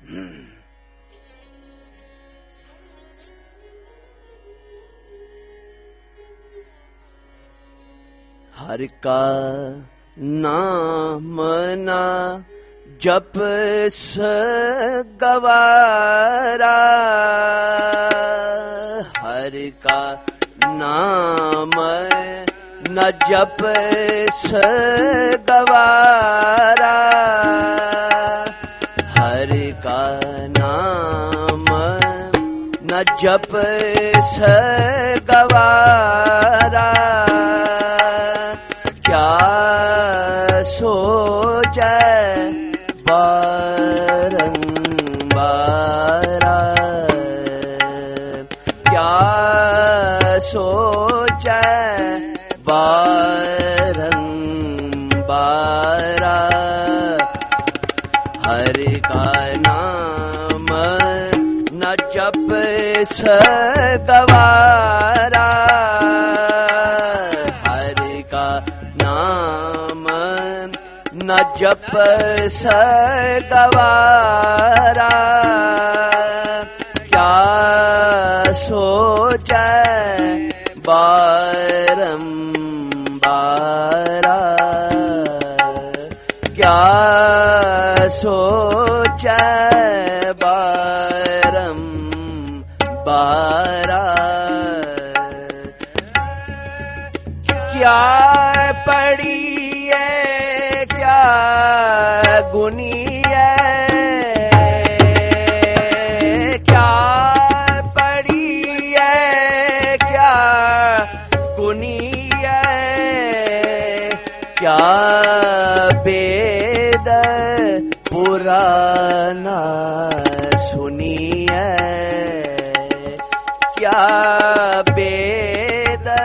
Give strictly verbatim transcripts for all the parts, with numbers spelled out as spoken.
हर का नाम ना जप सगवारा, हर का नाम न जप सगवारा, हर का नाम न जप सगवारा, क्या सोचे बारंबारा, क्या सोचे बारंबारा, हरि का नाम न जप सगवारा, हरि का नाम न जप सगवारा, क्या सोचे बारंबारा, क्या सोचे बारंबारा, क्या पड़ी है क्या गुनी है, क्या पड़ी है क्या गुनी है, क्या वेद पुराना सुनिए, क्या वेद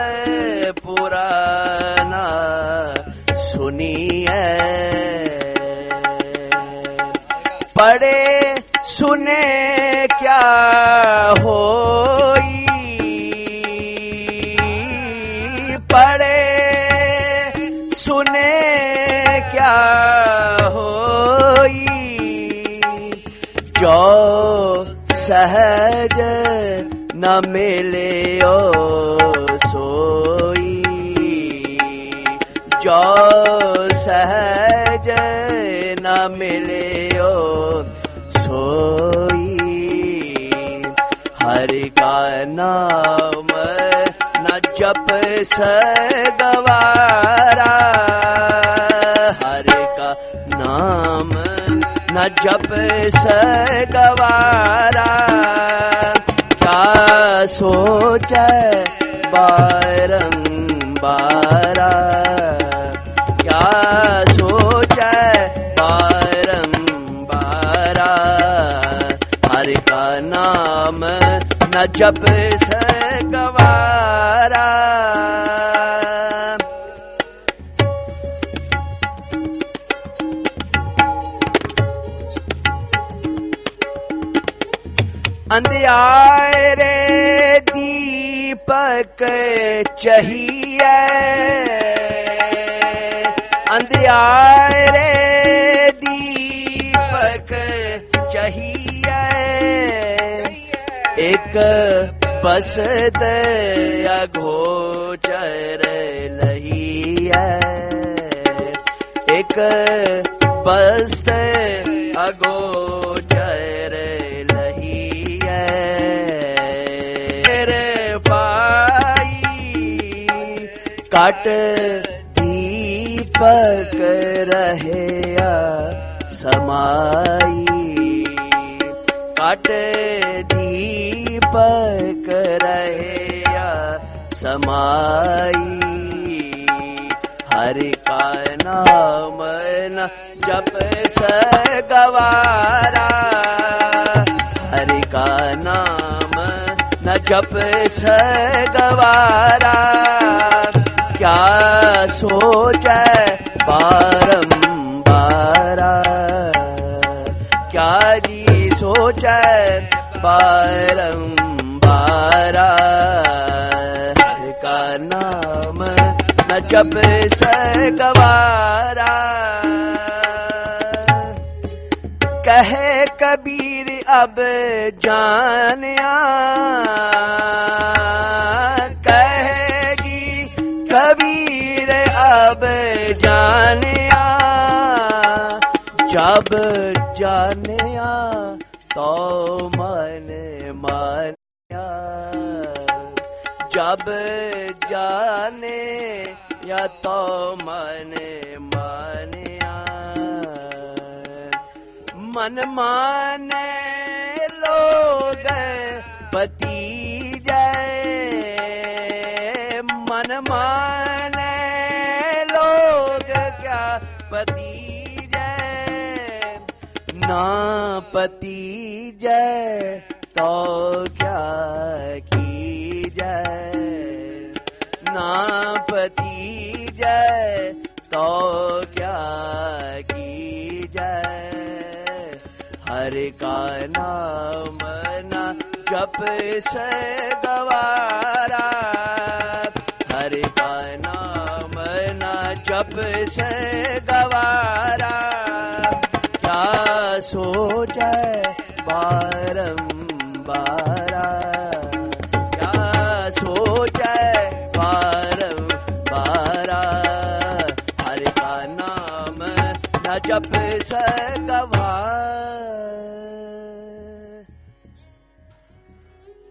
पुराना सुनिए, पढ़े सुने क्या होई, पढ़े सुने क्या होई, जो सहज न मिले ओ सोई, जो सहज न मिले ओ सोई, हरि का नाम न जप सगवारा, हरि का नाम न जप सगवारा, क्या सोचे बारंबारा, क्या सोचे बारंबारा, हरि का नाम न जप सगवारा, अंधियारे दीपक चाहिए, अंधियारे दीपक चाहिए, एक बसत अघोचर लही है, एक बसत अघोचर लही है, तेरे पाई काट दीपक रहे समाई, काट दीपक रहे समाई, हरि का नाम न जप सगवारा, हरि का नाम न जप सगवारा, क्या सोचे बारंबारा, क्या जी सोचे बारंबारा, हरि का नाम न जप सगवारा, कहे कबीर अब जानिया, कहेगी कबीर अब जानिया, जब जानिया तो मन मानिया, जब जाने या तो मन मानिया। मन माने लोग पति जय, मन माने लोग क्या पति जय, ना पति जय तो क्या की जय, ना पति जय तो क्या की जय। हरि का नाम ना जप से गवारा, हरि का नाम ना जप से गवारा, क्या सो जाए बारंबारा, क्या सो जाए बारंबारा। हरि का नाम न जप से गवारा।